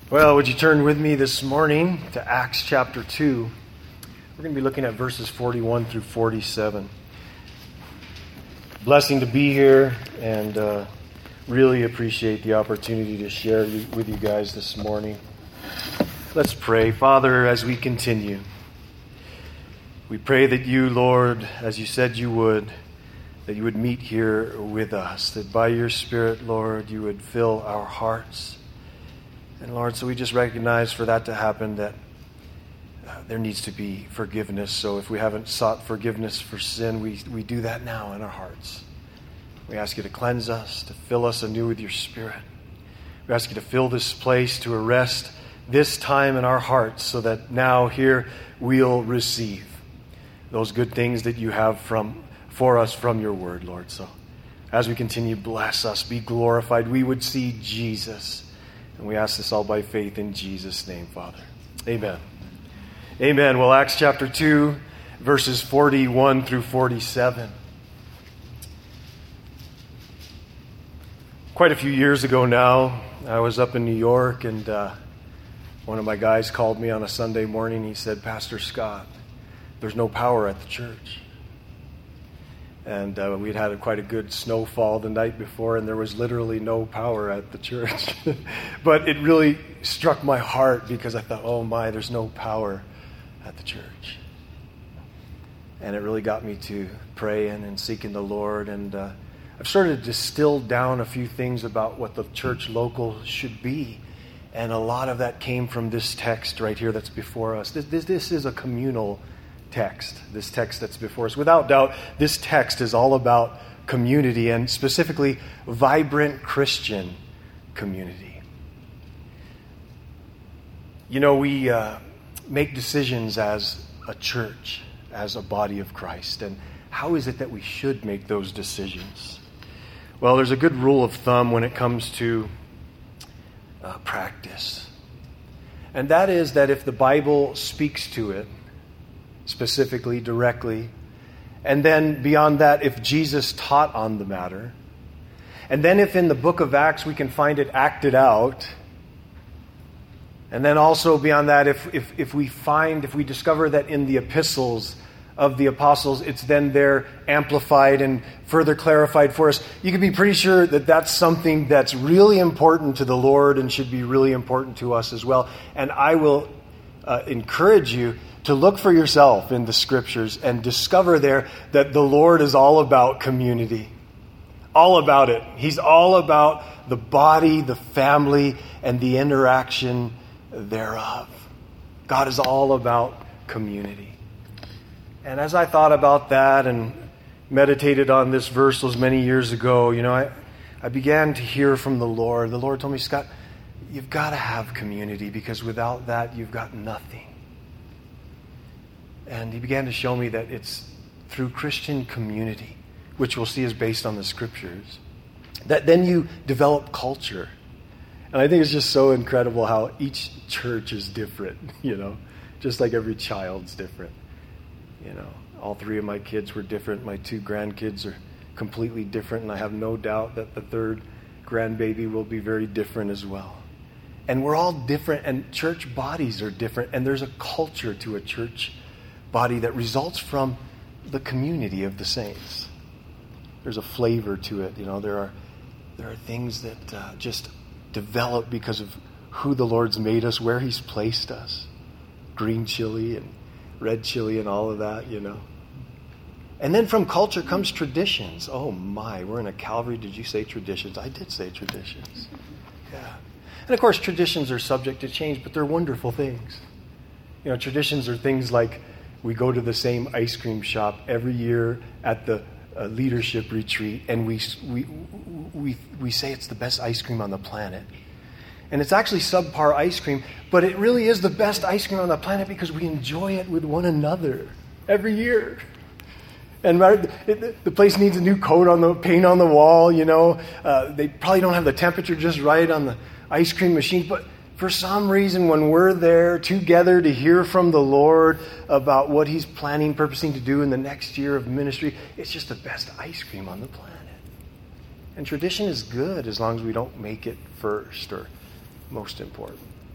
Well, would you turn with me this morning to Acts chapter 2? We're going to be looking at verses 41 through 47. Blessing to be here and really appreciate the opportunity to share with you guys this morning. Let's pray. Father, as we continue, we pray that you, Lord, as you said you would, that you would meet here with us, that by your Spirit, Lord, you would fill our hearts. And Lord, so we just recognize for that to happen that there needs to be forgiveness. So if we haven't sought forgiveness for sin, we do that now in our hearts. We ask you to cleanse us, to fill us anew with your Spirit. We ask you to fill this place, to arrest this time in our hearts so that now here we'll receive those good things that you have for us from your word, Lord. So as we continue, bless us, be glorified. We would see Jesus. And we ask this all by faith in Jesus' name, Father. Amen. Amen. Well, Acts chapter 2, verses 41 through 47. Quite a few years ago now, I was up in New York, and one of my guys called me on a Sunday morning. He said, "Pastor Scott, there's no power at the church." And we'd had quite a good snowfall the night before, and there was literally no power at the church. But it really struck my heart because I thought, oh my, there's no power at the church. And it really got me to praying and seeking the Lord. And I've started to distill down a few things about what the church local should be. And a lot of that came from this text right here that's before us. This is a communal text, this text that's before us. Without doubt, this text is all about community, and specifically vibrant Christian community. You know, we make decisions as a church, as a body of Christ, and how is it that we should make those decisions? Well, there's a good rule of thumb when it comes to practice, and that is that if the Bible speaks to it, specifically, directly. And then beyond that, if Jesus taught on the matter. And then if in the book of Acts we can find it acted out. And then also beyond that, if we discover that in the epistles of the apostles, it's then there amplified and further clarified for us, you can be pretty sure that that's something that's really important to the Lord and should be really important to us as well. And I will encourage you to look for yourself in the scriptures and discover there that the Lord is all about community. All about it. He's all about the body, the family, and the interaction thereof. God is all about community. And as I thought about that and meditated on this verse those many years ago, I began to hear from the Lord. The Lord told me, "Scott, you've got to have community because without that, you've got nothing." And he began to show me that it's through Christian community, which we'll see is based on the scriptures, that then you develop culture. And I think it's just so incredible how each church is different, just like every child's different. All three of my kids were different. My two grandkids are completely different, and I have no doubt that the third grandbaby will be very different as well. And we're all different, and church bodies are different, and there's a culture to a church body that results from the community of the saints. There's a flavor to it. There are things that just develop because of who the Lord's made us, where He's placed us. Green chili and red chili and all of that, And then from culture comes traditions. Oh my, we're in a Calvary. Did you say traditions? I did say traditions. Yeah. And of course, traditions are subject to change, but they're wonderful things. Traditions are things like we go to the same ice cream shop every year at the leadership retreat, and we say it's the best ice cream on the planet. And it's actually subpar ice cream, but it really is the best ice cream on the planet because we enjoy it with one another every year. And the place needs a new coat on the paint on the wall, They probably don't have the temperature just right on the ice cream machine, but for some reason, when we're there together to hear from the Lord about what He's planning, purposing to do in the next year of ministry, it's just the best ice cream on the planet. And tradition is good as long as we don't make it first or most important.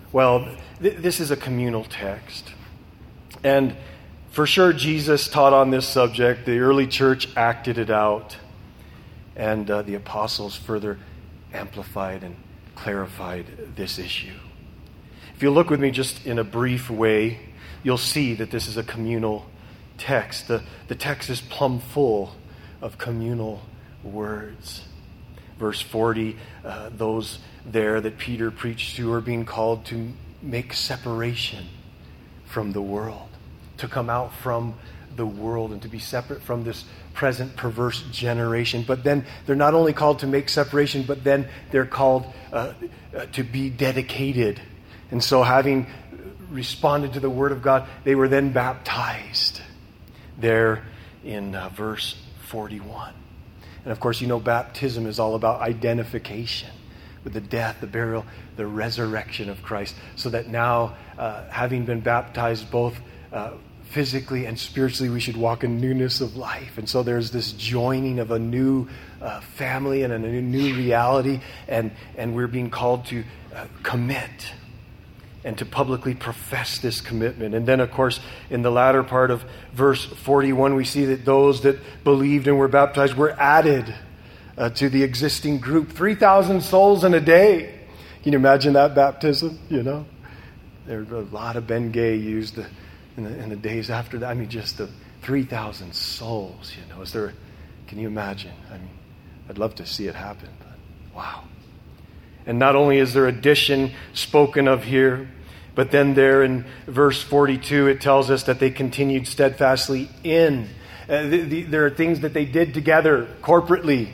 Well, this is a communal text. And for sure, Jesus taught on this subject. The early church acted it out. And the apostles further amplified and clarified this issue. If you look with me just in a brief way, you'll see that this is a communal text. The text is plumb full of communal words. Verse 40, those there that Peter preached to are being called to make separation from the world, to come out from the world and to be separate from this present perverse generation. But then they're not only called to make separation, but then they're called to be dedicated. And so having responded to the Word of God, they were then baptized there in verse 41. And of course, you know, baptism is all about identification with the death, the burial, the resurrection of Christ, so that now, having been baptized both physically and spiritually, we should walk in newness of life. And so there's this joining of a new family and a new reality, and we're being called to commit and to publicly profess this commitment. And then, of course, in the latter part of verse 41, we see that those that believed and were baptized were added to the existing group. 3,000 souls in a day. Can you imagine that baptism? You know, there were a lot of Ben Gay used in the days after that. I mean, just the 3,000 souls. You know, can you imagine? I mean, I'd love to see it happen. But wow. And not only is there addition spoken of here, but then there in verse 42, it tells us that they continued steadfastly in. There are things that they did together corporately.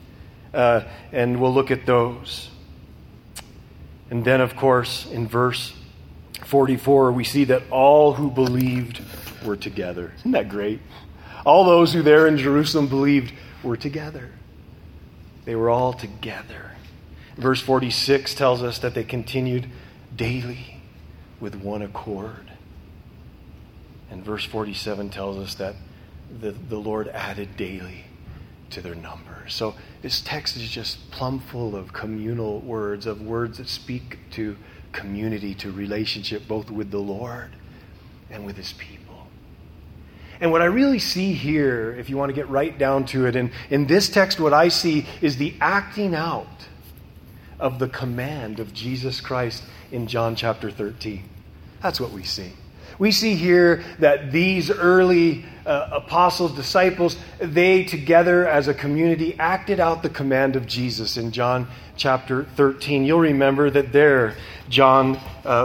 And we'll look at those. And then, of course, in verse 44, we see that all who believed were together. Isn't that great? All those who there in Jerusalem believed were together. They were all together. Verse 46 tells us that they continued daily with one accord. And verse 47 tells us that the Lord added daily to their number. So this text is just plumb full of communal words, of words that speak to community, to relationship, both with the Lord and with His people. And what I really see here, if you want to get right down to it, in this text, what I see is the acting out of the command of Jesus Christ in John chapter 13. That's what we see. We see here that these early apostles, disciples, they together as a community acted out the command of Jesus in John chapter 13. You'll remember that there John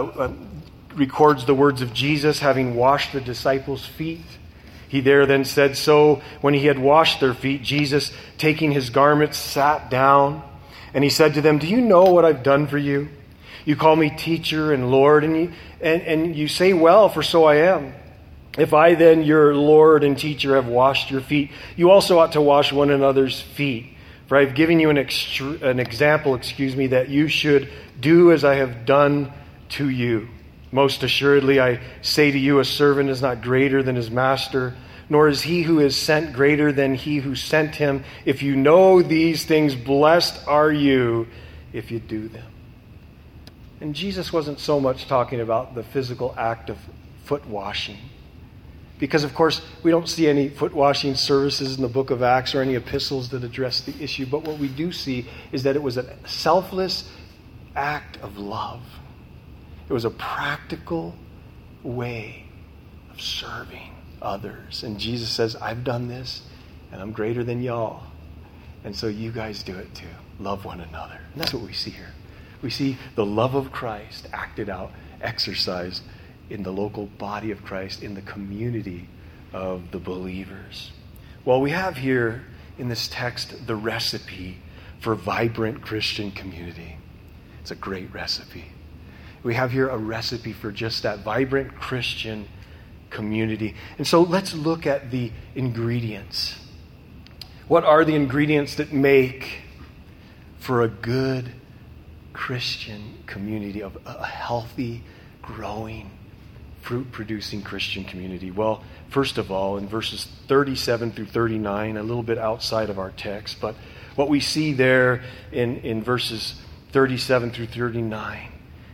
records the words of Jesus having washed the disciples' feet. He there then said, so when he had washed their feet, Jesus, taking his garments, sat down. And he said to them, do you know what I've done for you? You call me teacher and Lord, and you say, well, for so I am. If I then, your Lord and teacher, have washed your feet, you also ought to wash one another's feet. For I have given you an example, that you should do as I have done to you. Most assuredly, I say to you, a servant is not greater than his master, nor is he who is sent greater than he who sent him. If you know these things, blessed are you if you do them. And Jesus wasn't so much talking about the physical act of foot washing. Because, of course, we don't see any foot washing services in the book of Acts or any epistles that address the issue. But what we do see is that it was a selfless act of love. It was a practical way of serving others. And Jesus says, I've done this, and I'm greater than y'all. And so you guys do it too. Love one another. And that's what we see here. We see the love of Christ acted out, exercised in the local body of Christ, in the community of the believers. Well, we have here in this text the recipe for vibrant Christian community. It's a great recipe. We have here a recipe for just that, vibrant Christian community. And so let's look at the ingredients. What are the ingredients that make for a good Christian community, of a healthy, growing, fruit-producing Christian community? Well, first of all, in verses 37 through 39, a little bit outside of our text, but what we see there in verses 37 through 39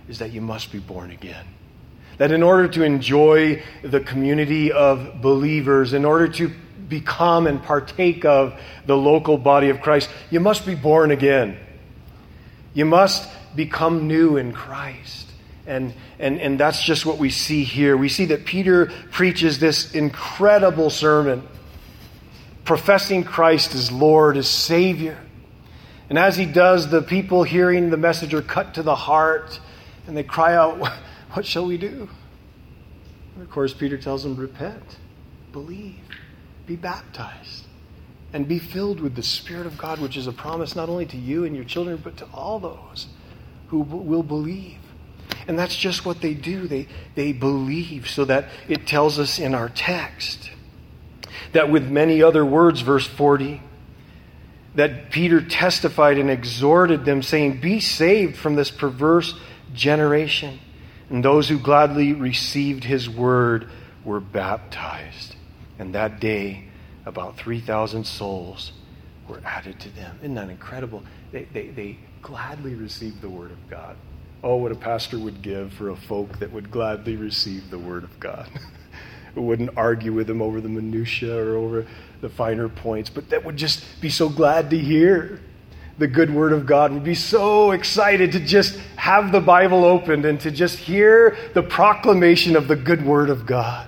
is that you must be born again. That in order to enjoy the community of believers, in order to become and partake of the local body of Christ, you must be born again. You must become new in Christ. And that's just what we see here. We see that Peter preaches this incredible sermon, professing Christ as Lord, as Savior. And as he does, the people hearing the message are cut to the heart, and they cry out, "What shall we do?" And of course, Peter tells them, repent, believe, be baptized, and be filled with the Spirit of God, which is a promise not only to you and your children, but to all those who will believe. And that's just what they do. They believe, so that it tells us in our text that with many other words, verse 40, that Peter testified and exhorted them, saying, "Be saved from this perverse generation." And those who gladly received his word were baptized. And that day, about 3,000 souls were added to them. Isn't that incredible? They gladly received the word of God. Oh, what a pastor would give for a folk that would gladly receive the word of God. Who wouldn't argue with him over the minutia or over the finer points, but that would just be so glad to hear the good word of God, would be so excited to just have the Bible opened and to just hear the proclamation of the good word of God.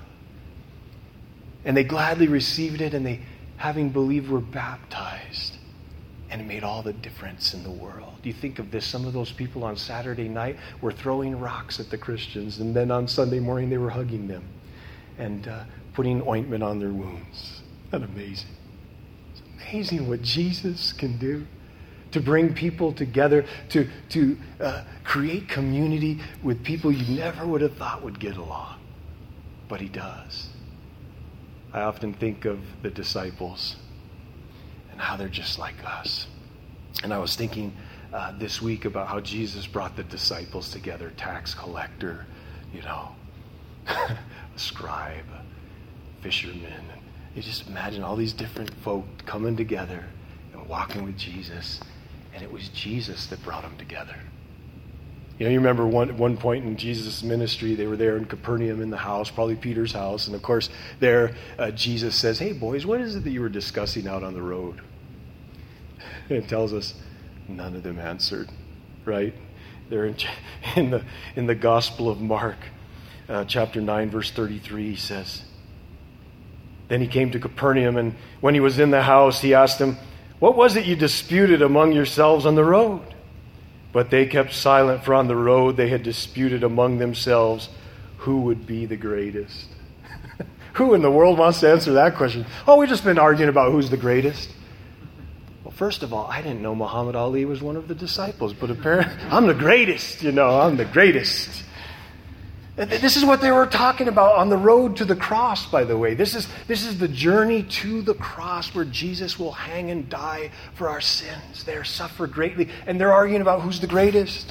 And they gladly received it, and they, having believed, were baptized. And it made all the difference in the world. You think of this, some of those people on Saturday night were throwing rocks at the Christians, and then on Sunday morning they were hugging them and putting ointment on their wounds. Isn't that amazing? It's amazing what Jesus can do to bring people together, to create community with people you never would have thought would get along. But he does. I often think of the disciples and how they're just like us. And I was thinking this week about how Jesus brought the disciples together, tax collector, a scribe, a fisherman. And you just imagine all these different folk coming together and walking with Jesus. And it was Jesus that brought them together. You remember one point in Jesus' ministry, they were there in Capernaum in the house, probably Peter's house. And of course, there Jesus says, "Hey boys, what is it that you were discussing out on the road?" And it tells us none of them answered, right? They're in the Gospel of Mark, chapter 9, verse 33, he says, "Then he came to Capernaum, and when he was in the house, he asked them, 'What was it you disputed among yourselves on the road?' But they kept silent, for on the road they had disputed among themselves who would be the greatest." Who in the world wants to answer that question? Oh, we've just been arguing about who's the greatest. Well, first of all, I didn't know Muhammad Ali was one of the disciples, but apparently I'm the greatest, I'm the greatest. This is what they were talking about on the road to the cross, by the way. This is the journey to the cross where Jesus will hang and die for our sins. They suffer greatly, and they're arguing about who's the greatest.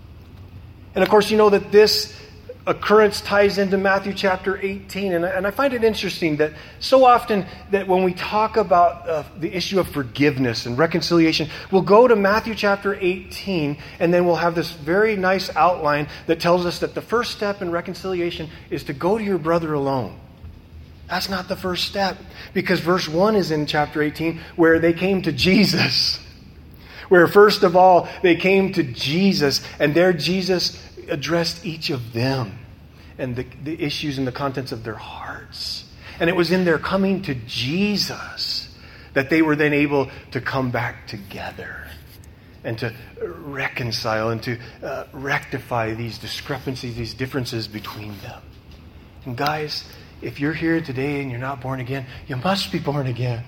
And of course, you know that this occurrence ties into Matthew chapter 18. And I find it interesting that so often that when we talk about the issue of forgiveness and reconciliation, we'll go to Matthew chapter 18, and then we'll have this very nice outline that tells us that the first step in reconciliation is to go to your brother alone. That's not the first step, because verse 1 is in chapter 18 where they came to Jesus. Where first of all, they came to Jesus, and there Jesus addressed each of them and the issues and the contents of their hearts. And it was in their coming to Jesus that they were then able to come back together and to reconcile and to rectify these discrepancies, these differences between them. And guys, if you're here today and you're not born again, you must be born again.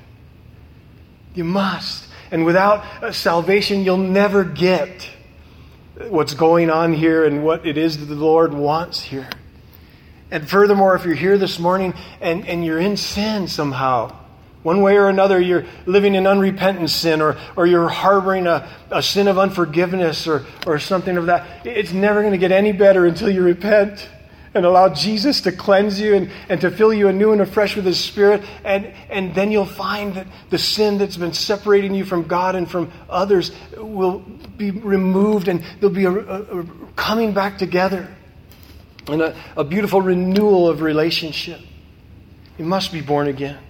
You must. And without salvation, you'll never get what's going on here and what it is that the Lord wants here. And furthermore, if you're here this morning and you're in sin somehow, one way or another, you're living in unrepentant sin, or you're harboring a sin of unforgiveness or something of that, it's never going to get any better until you repent and allow Jesus to cleanse you and to fill you anew and afresh with His Spirit. And then you'll find that the sin that's been separating you from God and from others will be removed, and there'll be a coming back together and a beautiful renewal of relationship. You must be born again.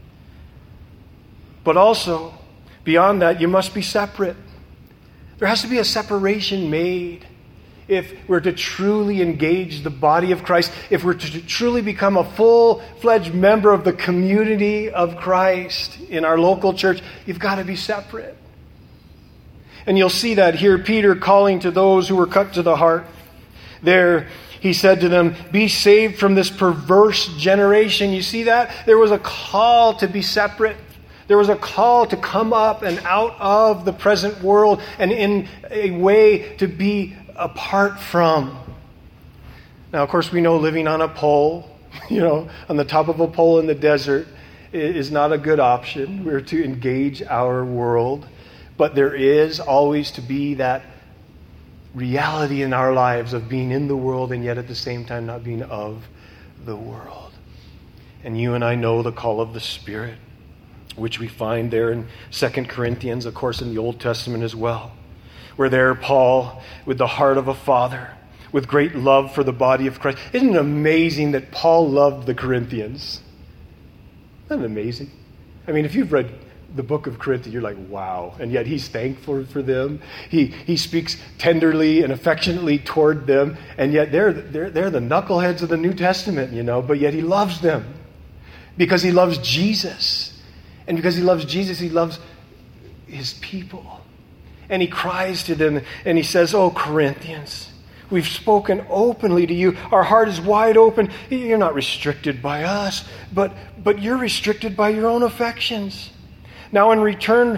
But also, beyond that, you must be separate. There has to be a separation made if we're to truly engage the body of Christ, if we're to truly become a full-fledged member of the community of Christ in our local church. You've got to be separate. And you'll see that here, Peter calling to those who were cut to the heart. There, he said to them, be saved from this perverse generation. You see that? There was a call to be separate. There was a call to come up and out of the present world and in a way to be apart from. Now, of course, we know living on a pole, on the top of a pole in the desert is not a good option. We're to engage our world. But there is always to be that reality in our lives of being in the world and yet at the same time not being of the world. And you and I know the call of the Spirit, which we find there in 2 Corinthians, of course in the Old Testament as well. Where there Paul, with the heart of a father, with great love for the body of Christ. Isn't it amazing that Paul loved the Corinthians? Isn't that amazing? I mean, if you've read the book of Corinthians, you're like, wow. And yet he's thankful for them. He speaks tenderly and affectionately toward them. And yet they're the knuckleheads of the New Testament, but yet he loves them. Because he loves Jesus. And because he loves Jesus, he loves his people. And he cries to them and he says, oh, Corinthians, we've spoken openly to you. Our heart is wide open. You're not restricted by us, but you're restricted by your own affections. Now in return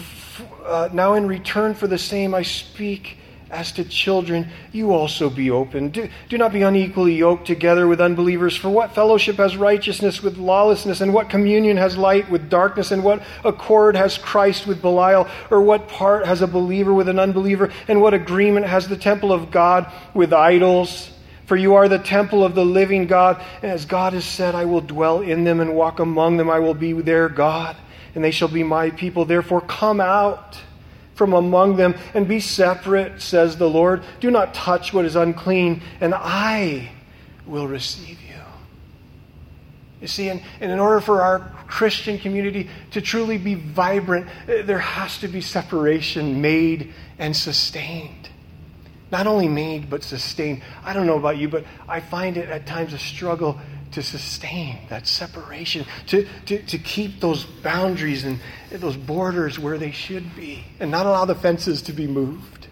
for the same I speak as to children, you also be open. Do not be unequally yoked together with unbelievers. For what fellowship has righteousness with lawlessness? And what communion has light with darkness? And what accord has Christ with Belial? Or what part has a believer with an unbeliever? And what agreement has the temple of God with idols? For you are the temple of the living God. And as God has said, I will dwell in them and walk among them. I will be their God, and they shall be my people. Therefore come out from among them and be separate, says the Lord. Do not touch what is unclean, and I will receive you. You see, and in order for our Christian community to truly be vibrant, there has to be separation made and sustained. Not only made, but sustained. I don't know about you, but I find it at times a struggle to sustain that separation, to keep those boundaries and those borders where they should be, and not allow the fences to be moved.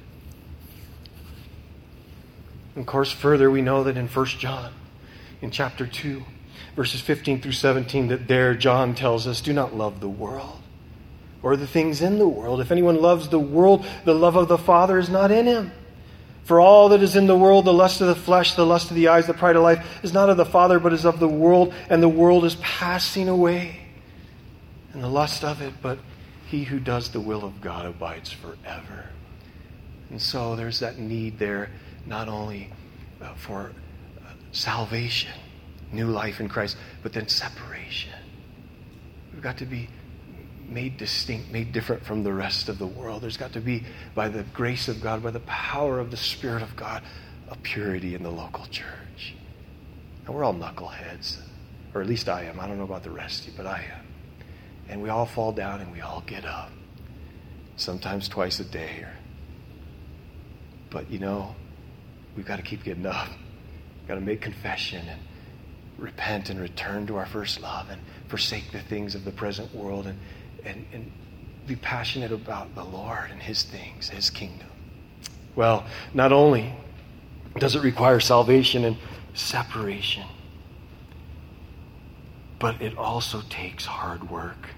And of course, further, we know that in 1 John, in chapter 2, verses 15 through 17, that there John tells us, do not love the world or the things in the world. If anyone loves the world, the love of the Father is not in him. For all that is in the world, the lust of the flesh, the lust of the eyes, the pride of life, is not of the Father, but is of the world, and the world is passing away, and the lust of it, but he who does the will of God abides forever. And so there's that need there, not only for salvation, new life in Christ, but then separation. We've got to be made distinct, made different from the rest of the world. There's got to be, by the grace of God, by the power of the Spirit of God, a purity in the local church. And we're all knuckleheads, or at least I am. I don't know about the rest of you, but I am. And we all fall down and we all get up. Sometimes twice a day. But we've got to keep getting up. We've got to make confession and repent and return to our first love and forsake the things of the present world and be passionate about the Lord and His things, His kingdom. Well, not only does it require salvation and separation, but it also takes hard work.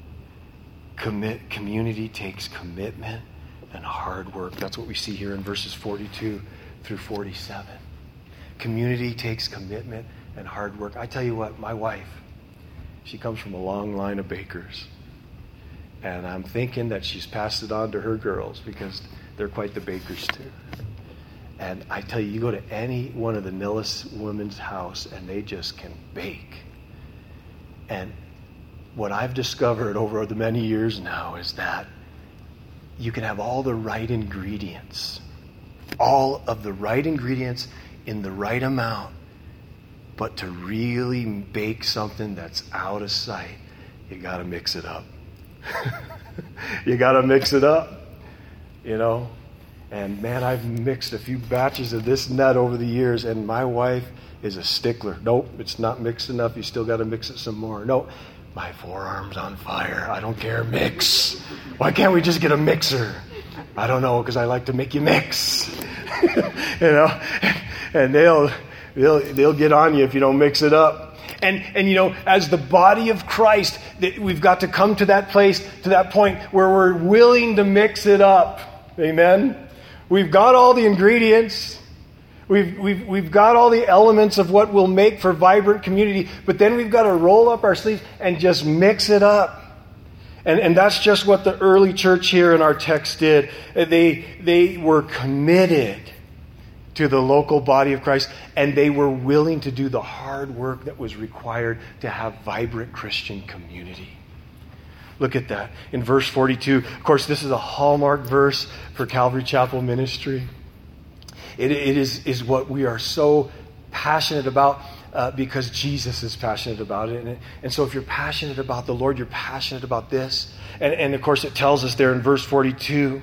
Community takes commitment and hard work. That's what we see here in verses 42 through 47. Community takes commitment and hard work. I tell you what, my wife, she comes from a long line of bakers. And I'm thinking that she's passed it on to her girls because they're quite the bakers too. And I tell you, you go to any one of the Nilles women's house and they just can bake. And what I've discovered over the many years now is that you can have all the right ingredients, all of the right ingredients in the right amount, but to really bake something that's out of sight, you got to mix it up. You got to mix it up, you know. And man, I've mixed a few batches of this and that over the years, and my wife is a stickler. Nope, it's not mixed enough. You still got to mix it some more. No, my forearm's on fire. I don't care. Mix. Why can't we just get a mixer? I don't know, because I like to make you mix. You know, and they'll get on you if you don't mix it up. And you know, as the body of Christ, we've got to come to that place, to that point where we're willing to mix it up. Amen. We've got all the ingredients. We've got all the elements of what will make for vibrant community, but then we've got to roll up our sleeves and just mix it up. And that's just what the early church here in our text did. They were committed to the local body of Christ, and they were willing to do the hard work that was required to have vibrant Christian community. Look at that. In verse 42, of course, this is a hallmark verse for Calvary Chapel ministry. It is what we are so passionate about because Jesus is passionate about it. And so if you're passionate about the Lord, you're passionate about this. And of course, it tells us there in verse 42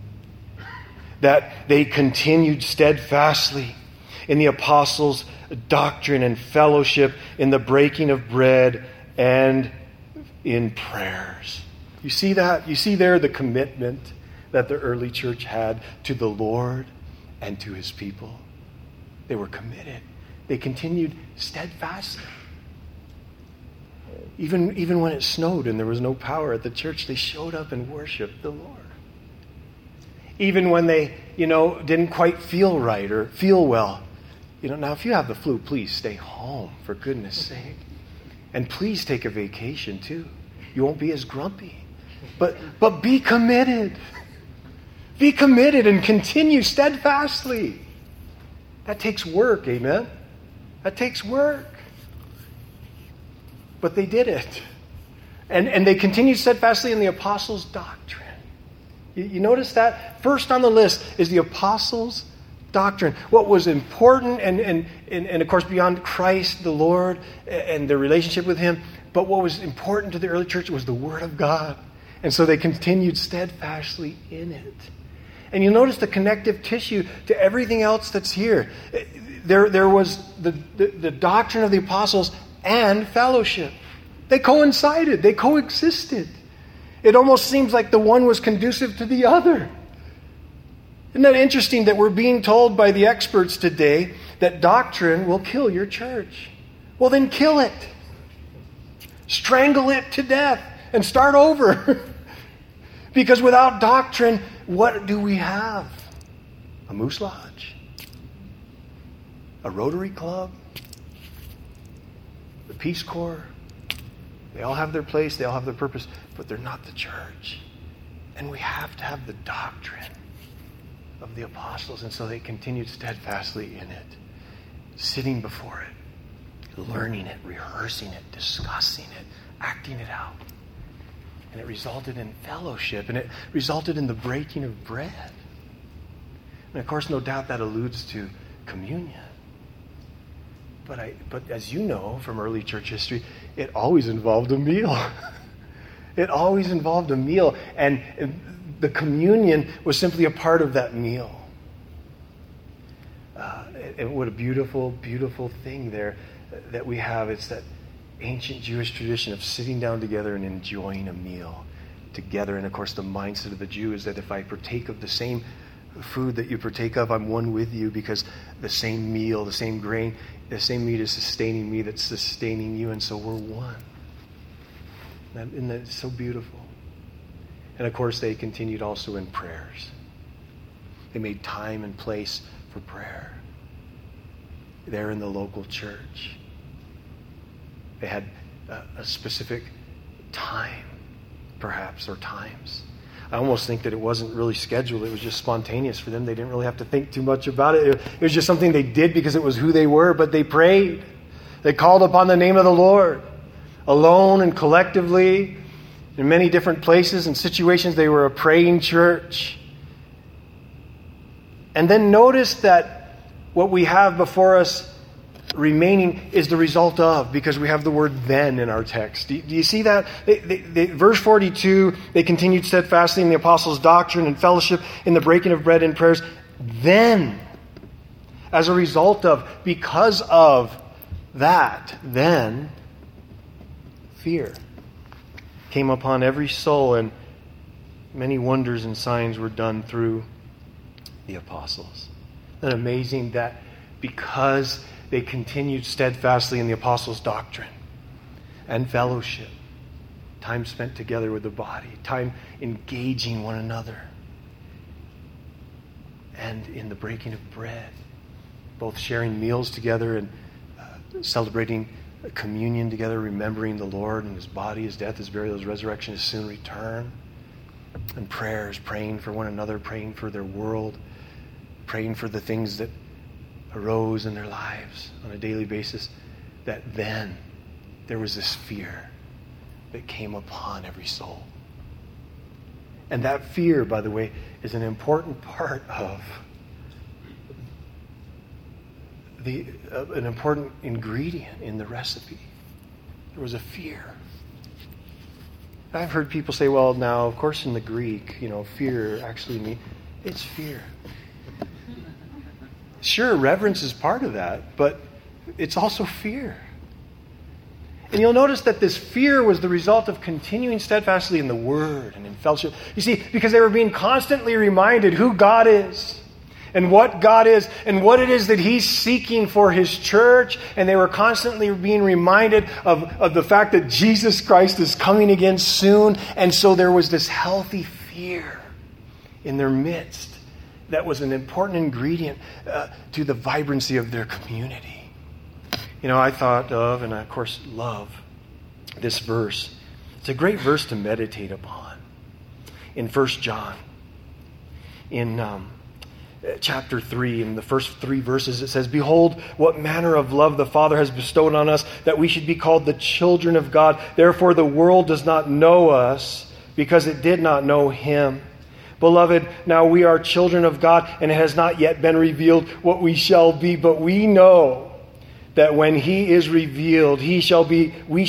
that they continued steadfastly in the apostles' doctrine and fellowship, in the breaking of bread and in prayers. You see that? You see there the commitment that the early church had to the Lord and to his people. They were committed. They continued steadfastly. Even when it snowed and there was no power at the church, they showed up and worshiped the Lord. Even when they, didn't quite feel right or feel well. Now if you have the flu, please stay home, for goodness sake. And please take a vacation too. You won't be as grumpy. But be committed. Be committed and continue steadfastly. That takes work, amen? That takes work. But they did it. And they continued steadfastly in the apostles' doctrine. You notice that? First on the list is the apostles' doctrine. What was important and of course beyond Christ, the Lord, and their relationship with him, but what was important to the early church was the Word of God. And so they continued steadfastly in it. And you notice the connective tissue to everything else that's here. There was the doctrine of the apostles and fellowship. They coincided. They coexisted. It almost seems like the one was conducive to the other. Isn't that interesting that we're being told by the experts today that doctrine will kill your church? Well, then kill it. Strangle it to death and start over. Because without doctrine, what do we have? A Moose Lodge? A Rotary Club? The Peace Corps? They all have their place, they all have their purpose, but they're not the church. And we have to have the doctrine of the apostles. And so they continued steadfastly in it, sitting before it, learning it, rehearsing it, discussing it, acting it out. And it resulted in fellowship, and it resulted in the breaking of bread. And of course, no doubt that alludes to communion. But as you know from early church history, it always involved a meal. It always involved a meal. And the communion was simply a part of that meal. What a beautiful, beautiful thing there that we have. It's that ancient Jewish tradition of sitting down together and enjoying a meal together. And of course, the mindset of the Jew is that if I partake of the same food that you partake of, I'm one with you, because the same meal, the same grain, the same meat is sustaining me that's sustaining you, and so we're one. Isn't that so beautiful? And of course, they continued also in prayers. They made time and place for prayer there in the local church. They had a specific time, perhaps, or times I almost think that it wasn't really scheduled. It was just spontaneous for them. They didn't really have to think too much about it. It was just something they did because it was who they were, but they prayed. They called upon the name of the Lord. Alone and collectively, in many different places and situations, they were a praying church. And then notice that what we have before us remaining is the result of, because we have the word then in our text. Do you see that? Verse 42, they continued steadfastly in the apostles' doctrine and fellowship, in the breaking of bread and prayers. Then, as a result of, because of that, then, fear came upon every soul, and many wonders and signs were done through the apostles. Isn't it amazing that because they continued steadfastly in the apostles' doctrine and fellowship, time spent together with the body, time engaging one another, and in the breaking of bread, both sharing meals together and celebrating communion together, remembering the Lord and His body, His death, His burial, His resurrection, His soon return, and prayers, praying for one another, praying for their world, praying for the things that arose in their lives on a daily basis, that then there was this fear that came upon every soul. And that fear, by the way, is an important part of an important ingredient in the recipe. There was a fear. I've heard people say, well, now, of course, in the Greek, fear actually means, it's fear. Sure, reverence is part of that, but it's also fear. And you'll notice that this fear was the result of continuing steadfastly in the Word and in fellowship. You see, because they were being constantly reminded who God is and what God is and what it is that He's seeking for His church. And they were constantly being reminded of the fact that Jesus Christ is coming again soon. And so there was this healthy fear in their midst that was an important ingredient to the vibrancy of their community. I thought of, and I, of course, love this verse. It's a great verse to meditate upon. In 1 John, in chapter 3, in the first 3 verses, it says, "Behold, what manner of love the Father has bestowed on us, that we should be called the children of God. Therefore the world does not know us, because it did not know Him. Beloved, now we are children of God, and it has not yet been revealed what we shall be. But we know that when He is revealed, we shall be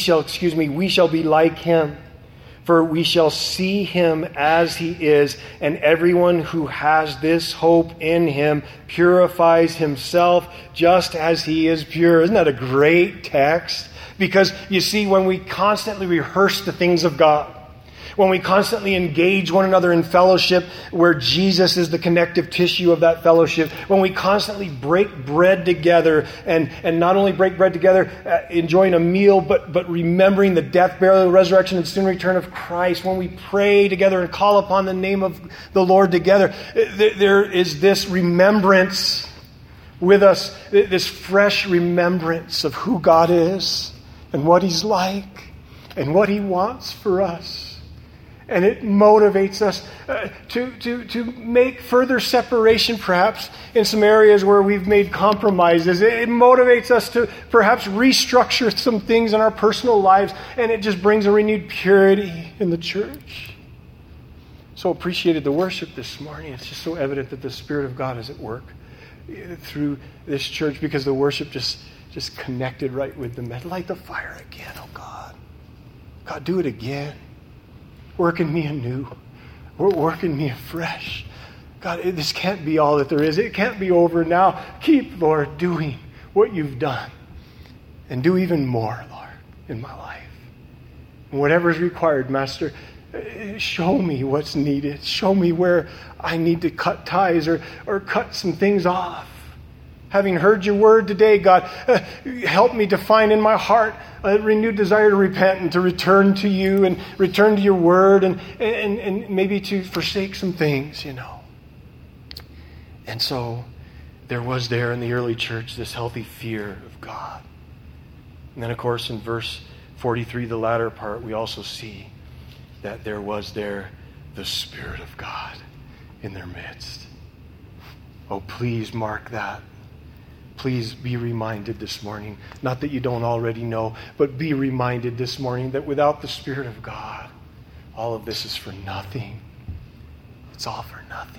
like Him. For we shall see Him as He is, and everyone who has this hope in Him purifies himself just as He is pure." Isn't that a great text? Because you see, when we constantly rehearse the things of God, when we constantly engage one another in fellowship where Jesus is the connective tissue of that fellowship, when we constantly break bread together and not only break bread together, enjoying a meal, but remembering the death, burial, resurrection, and soon return of Christ, when we pray together and call upon the name of the Lord together, there is this remembrance with us, this fresh remembrance of who God is and what He's like and what He wants for us. And it motivates us to make further separation, perhaps, in some areas where we've made compromises. It motivates us to perhaps restructure some things in our personal lives, and it just brings a renewed purity in the church. So appreciated the worship this morning. It's just so evident that the Spirit of God is at work through this church, because the worship just connected right with the message. Light the fire again, oh God. God, do it again. Work in me anew. Work in me afresh. God, this can't be all that there is. It can't be over now. Keep, Lord, doing what You've done. And do even more, Lord, in my life. And whatever is required, Master, show me what's needed. Show me where I need to cut ties or cut some things off. Having heard Your word today, God, help me to find in my heart a renewed desire to repent and to return to You and return to Your word and maybe to forsake some things, And so there was there in the early church this healthy fear of God. And then, of course, in verse 43, the latter part, we also see that there was there the Spirit of God in their midst. Oh, please mark that. Please be reminded this morning, not that you don't already know, but be reminded this morning that without the Spirit of God, all of this is for nothing. It's all for nothing.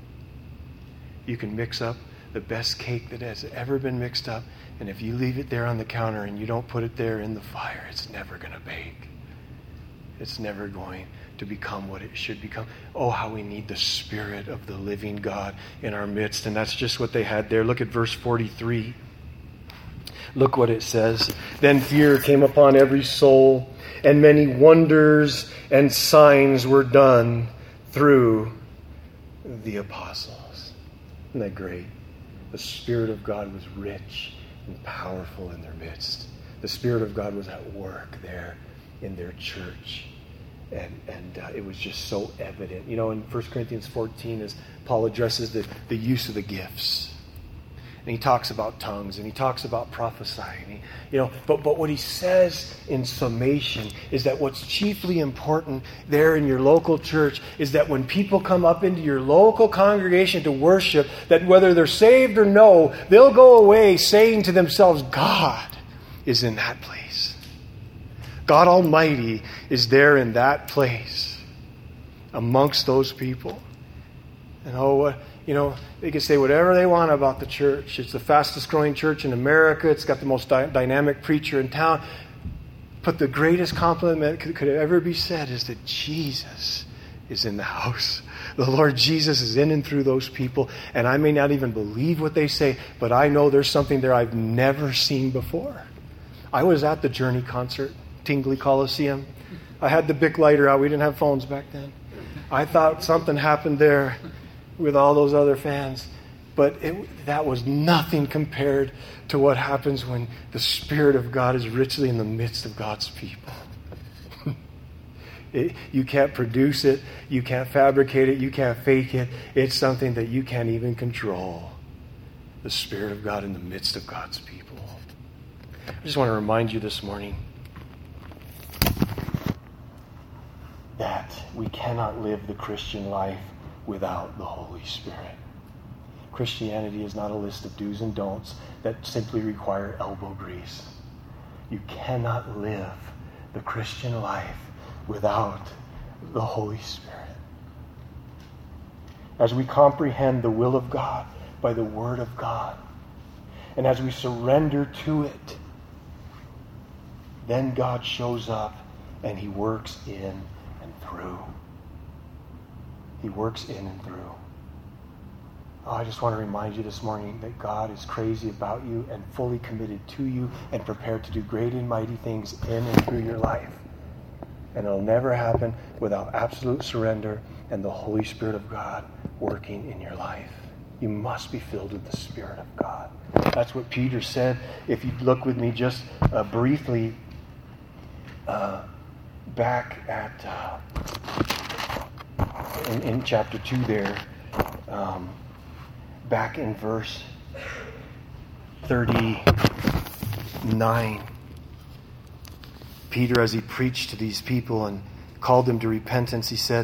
You can mix up the best cake that has ever been mixed up, and if you leave it there on the counter and you don't put it there in the fire, it's never going to bake. It's never going to become what it should become. Oh, how we need the Spirit of the living God in our midst. And that's just what they had there. Look at verse 43. Look what it says. Then fear came upon every soul, and many wonders and signs were done through the apostles. Isn't that great? The Spirit of God was rich and powerful in their midst. The Spirit of God was at work there in their church. And it was just so evident. You know, in 1 Corinthians 14, as Paul addresses the use of the gifts, and he talks about tongues, and he talks about prophesying. But what he says in summation is that what's chiefly important there in your local church is that when people come up into your local congregation to worship, that whether they're saved or no, they'll go away saying to themselves, God is in that place. God Almighty is there in that place amongst those people. And they can say whatever they want about the church. It's the fastest growing church in America. It's got the most dynamic preacher in town. But the greatest compliment could ever be said is that Jesus is in the house. The Lord Jesus is in and through those people. And I may not even believe what they say, but I know there's something there I've never seen before. I was at the Journey concert. Tingley Coliseum. I had the Bic lighter out. We didn't have phones back then. I thought something happened there with all those other fans. But that was nothing compared to what happens when the Spirit of God is richly in the midst of God's people. You can't produce it. You can't fabricate it. You can't fake it. It's something that you can't even control. The Spirit of God in the midst of God's people. I just want to remind you this morning that we cannot live the Christian life without the Holy Spirit. Christianity is not a list of do's and don'ts that simply require elbow grease. You cannot live the Christian life without the Holy Spirit. As we comprehend the will of God by the Word of God, and as we surrender to it, then God shows up and He works in and through. He works in and through. Oh, I just want to remind you this morning that God is crazy about you and fully committed to you and prepared to do great and mighty things in and through your life. And it'll never happen without absolute surrender and the Holy Spirit of God working in your life. You must be filled with the Spirit of God. That's what Peter said. If you look with me just briefly back at in chapter 2 there, back in verse 39, Peter, as he preached to these people and called them to repentance, he said,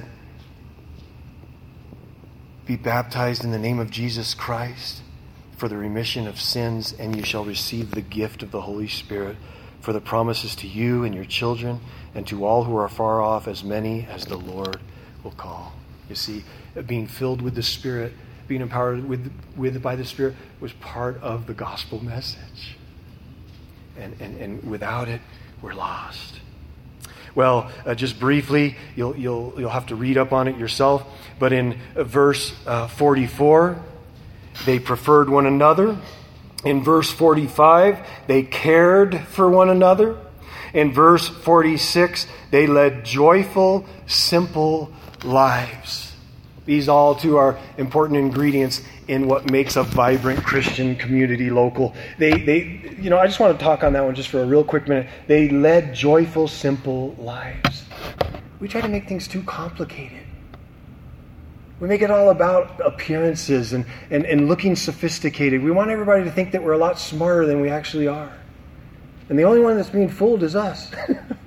"Be baptized in the name of Jesus Christ for the remission of sins, and you shall receive the gift of the Holy Spirit. For the promises to you and your children and to all who are far off, as many as the Lord will call." You see, being filled with the Spirit, being empowered by the Spirit was part of the gospel message. And without it, we're lost. Well, just briefly, you'll have to read up on it yourself. But in verse 44, they preferred one another. In verse 45, they cared for one another. In verse 46, they led joyful, simple lives. These all too are important ingredients in what makes a vibrant Christian community local. I just want to talk on that one just for a real quick minute. They led joyful, simple lives. We try to make things too complicated. We make it all about appearances and looking sophisticated. We want everybody to think that we're a lot smarter than we actually are. And the only one that's being fooled is us.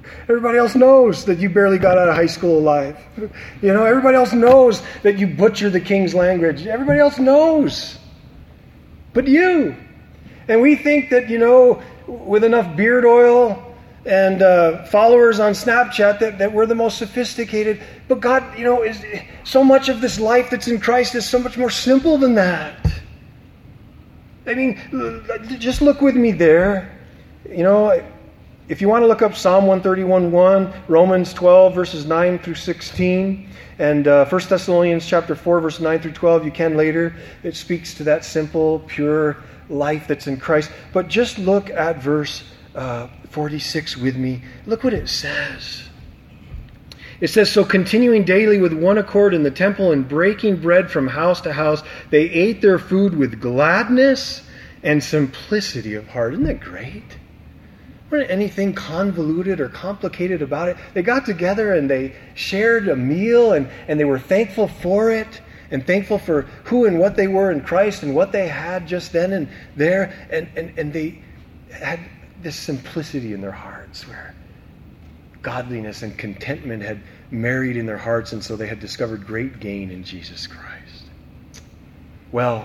Everybody else knows that you barely got out of high school alive. Everybody else knows that you butcher the king's language. Everybody else knows. But you. And we think that, with enough beard oil and followers on Snapchat that we're the most sophisticated. But God, is so much of this life that's in Christ is so much more simple than that. I mean, just look with me there. If you want to look up Psalm 131:1, Romans 12, verses 9 through 16, and 1 Thessalonians chapter 4, verse 9 through 12, you can later. It speaks to that simple, pure life that's in Christ. But just look at verse 46 with me. Look what it says. It says, "So continuing daily with one accord in the temple and breaking bread from house to house, they ate their food with gladness and simplicity of heart." Isn't that great? Wasn't anything convoluted or complicated about it. They got together and they shared a meal and they were thankful for it and thankful for who and what they were in Christ and what they had just then and there. And they had this simplicity in their hearts where godliness and contentment had married in their hearts, and so they had discovered great gain in Jesus Christ. Well,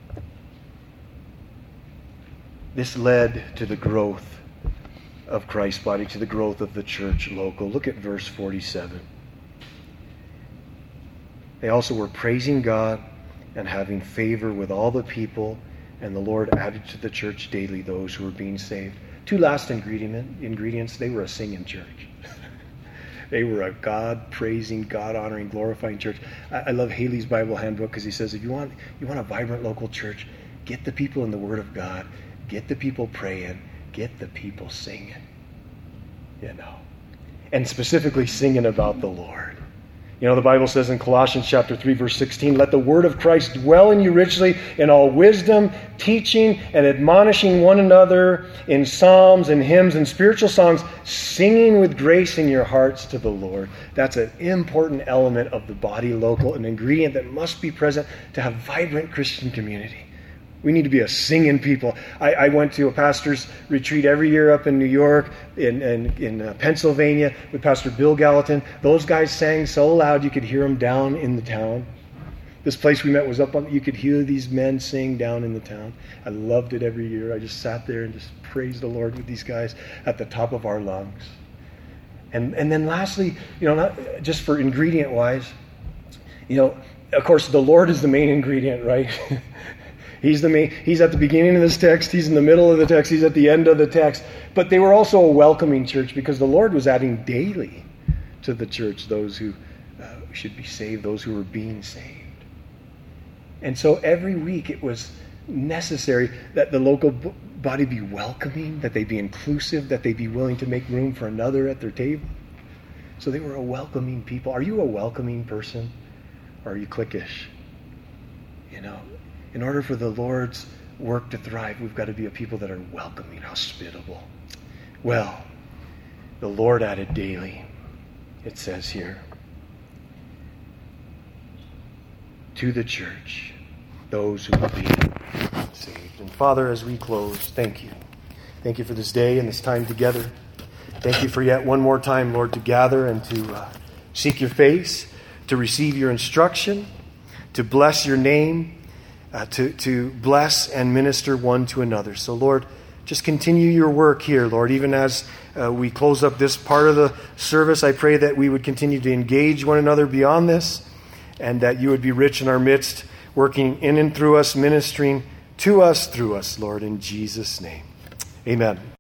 this led to the growth of Christ's body, to the growth of the church local. Look at verse 47. They also were praising God and having favor with all the people, and the Lord added to the church daily those who were being saved. Two last ingredients. They were a singing church. They were a God-praising, God-honoring, glorifying church. I love Haley's Bible Handbook because he says, if you want a vibrant local church, get the people in the Word of God, get the people praying, get the people singing. And specifically singing about the Lord. The Bible says in Colossians chapter 3, verse 16, "Let the word of Christ dwell in you richly in all wisdom, teaching and admonishing one another in psalms and hymns and spiritual songs, singing with grace in your hearts to the Lord." That's an important element of the body local, an ingredient that must be present to have vibrant Christian community. We need to be a singing people. I went to a pastor's retreat every year up in New York, in Pennsylvania, with Pastor Bill Gallatin. Those guys sang so loud you could hear them down in the town. This place we met was up on, you could hear these men sing down in the town. I loved it every year. I just sat there and just praised the Lord with these guys at the top of our lungs. And then lastly, not just for ingredient-wise, of course, the Lord is the main ingredient, right? He's at the beginning of this text. He's in the middle of the text. He's at the end of the text. But they were also a welcoming church because the Lord was adding daily to the church those who should be saved, those who were being saved. And so every week it was necessary that the local body be welcoming, that they be inclusive, that they be willing to make room for another at their table. So they were a welcoming people. Are you a welcoming person? Or are you cliquish? In order for the Lord's work to thrive, we've got to be a people that are welcoming, hospitable. Well, the Lord added daily, it says here, to the church, those who will be saved. And Father, as we close, thank you. Thank you for this day and this time together. Thank you for yet one more time, Lord, to gather and to seek your face, to receive your instruction, to bless your name, to bless and minister one to another. So, Lord, just continue your work here, Lord. Even as we close up this part of the service, I pray that we would continue to engage one another beyond this, and that you would be rich in our midst, working in and through us, ministering to us, through us, Lord, in Jesus' name. Amen.